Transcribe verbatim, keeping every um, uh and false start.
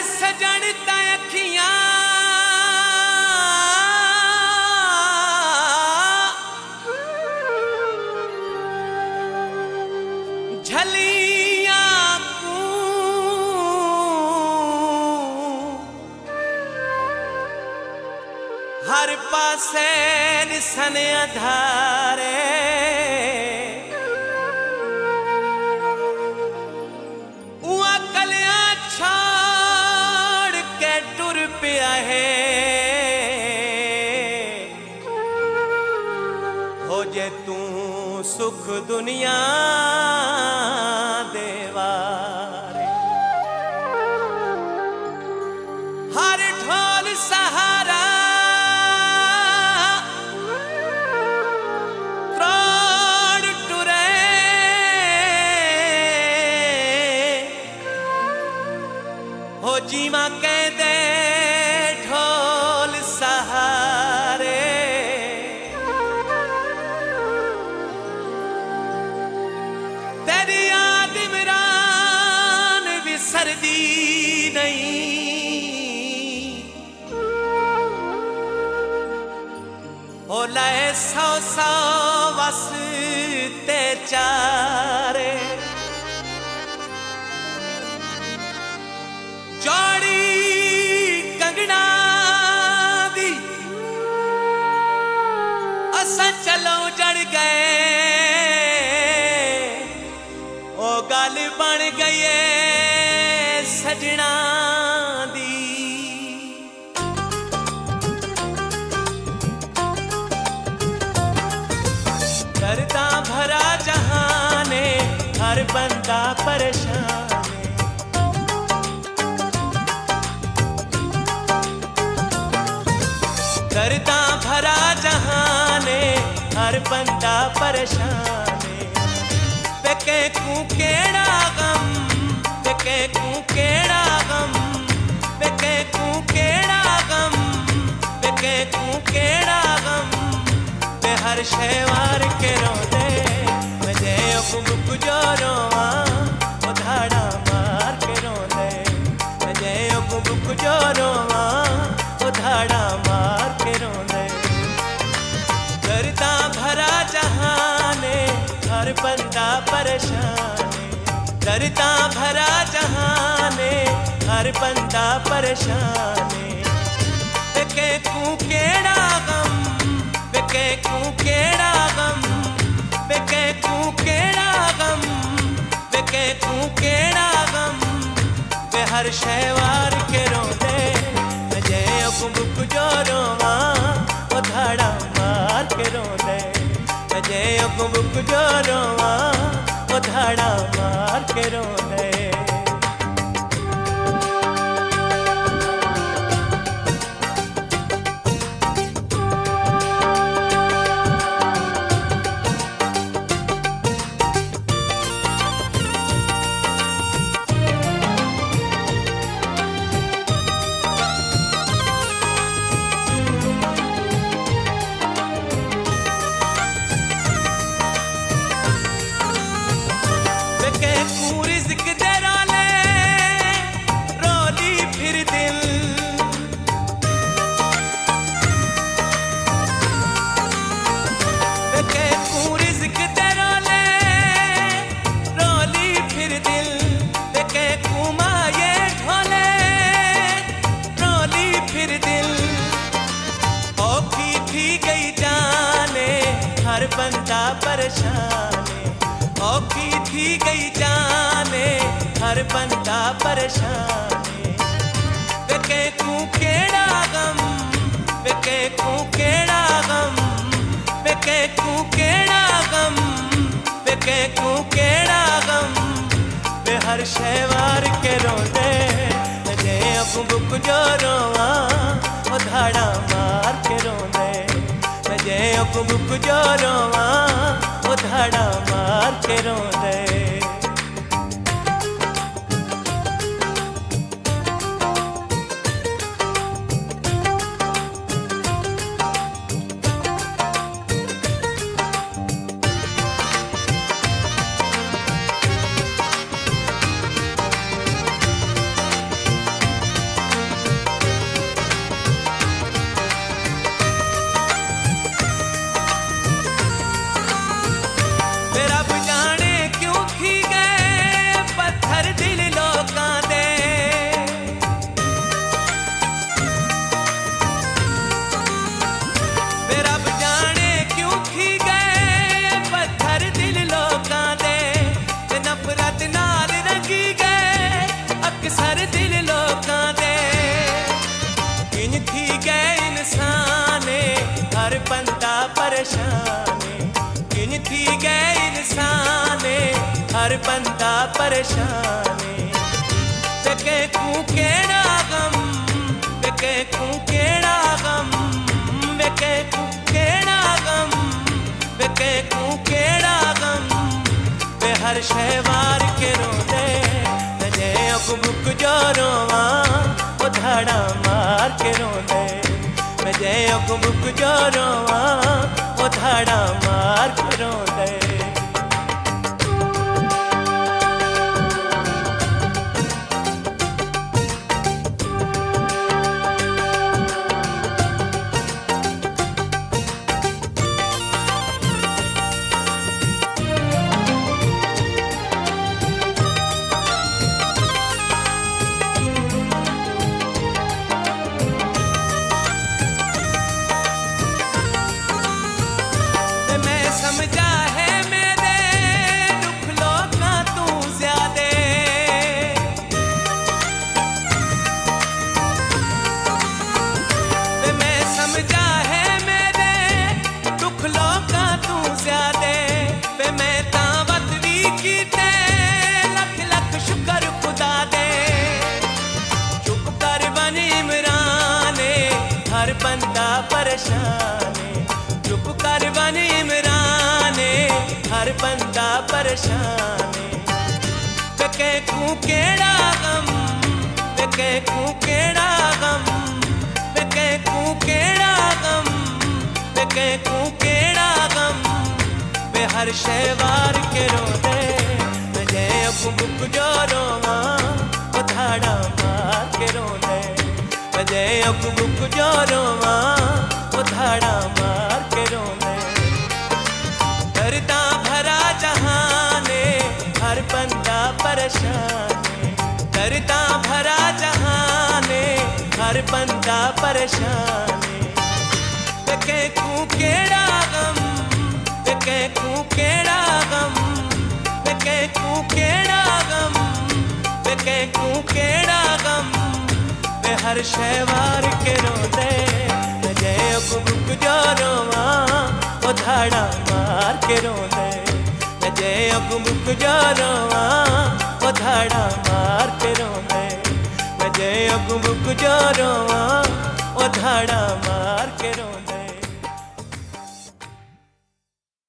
सजन ता अखियां झलियां कू हर पासे निसन अधारे उआ कलिया छोड़ के टुर पिया है हो जे तू सुख दुनिया देवारे हर ढोल सहारा त्रोड़ टुरे हो जीवा कह दे ढोल सहारे तेरी याद इमरान भी सर्दी नहीं हो लाए सौ सौ वसते चारे जोड़ी कंगना दी असा चलो जड़ गए ओ गल बन गई सजना दी करता भरा जहाने हर बंदा परेशान करता भरा जहाने हर बंदा परेशान बेके कू केड़ा गम बेके कू केड़ा गम बेके कू केड़ा गम बेके कू केड़ा गम बे हर शैवार के रोंदे मजे बुक जो रोवा ओ धाड़ा मार के रोंदे मजे बुक जो रोवा ओ धाड़ा मार के रोंदे करता भरा जहाने हर बंदा परेशान करता भरा जहाने हर बंदा परेशान बेके कू केड़ा गम बेके कू केड़ा गम बेके कू केड़ा गम बेके कू केड़ा गम बे हर शैवार के रोंदे मजे बुक जो रोवा ओ धाड़ा मार के रोंदे मजे बुक जो रोवा ओ धाड़ा मार के रोंदे हर बंदा परेशान औखी थी गई जाने हर बंदा परेशान बेके कू केड़ा गम बेके कू केड़ा गम बेके कू केड़ा गम बेके कू केड़ा गम बे हर शैवार के रोंदे मजे अब बुक जो रोवा ओ धाड़ा मार के रोंदे मजे अब बुक जो रोवा ओ धाड़ा मार के रोंदे परेशाने गिनती गए इंसाने हर बंदा परेशाने वेके कू केड़ा गम वेके कू केड़ा गम वेके कू केड़ा गम वेके कू केड़ा गम वे हर शहवार के रोंदे नजे अग बुक जो रोवा ओ धाड़ा मार के रोंदे नजे अग बुक जो रोवा ओ धाड़ा मार के रोंदे समझा है मेरे दुख लोका तू ज्यादे वे मैं समझा है मेरे दुख लोका तू ज्यादे वे मैं तावत भी कीते लख लख शुक्र खुदा दे चुप कर बन इमराने हर बंदा परेशाने चुप कर बन इमराने हर बंदा परेशाने वेके कू केड़ा गम वेके कू केड़ा गम वेके कू केड़ा गम वेके कू केड़ा गम वे हर शहवार के रोंदे नजे अग बुक जो रोवा ओ धाड़ा मार के रोंदे नजे अग बुक जो रोवा ओ धाड़ा मार के रोंदे दर्दा भरा जहाने हर बंदा परेशाने दर्दा भरा जहाने हर बंदा परेशाने वेके कू केड़ा गम वेके कू केड़ा गम वेके कू केड़ा गम वेके कू केड़ा गम वे हर शहवार के रोंदे नजे अग बुक जो रोवा ओ धाड़ा मार के रोंदे नजे अग बुक जो रोवा ओ धाड़ा मार के रोंदे नजे अग बुक जो रोवा ओ धाड़ा मार के रोंदे।